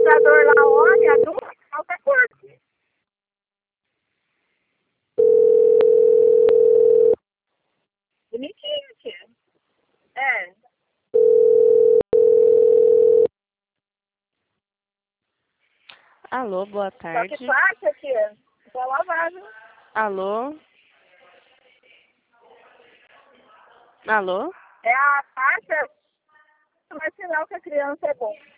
ventilador lá, olha, adulto, falta quanto? Bonitinho, tia. É. Alô, boa Só tarde. que passa, tia. Só lavado. Alô? Alô? É a pasta, mas sinal que a criança é bom.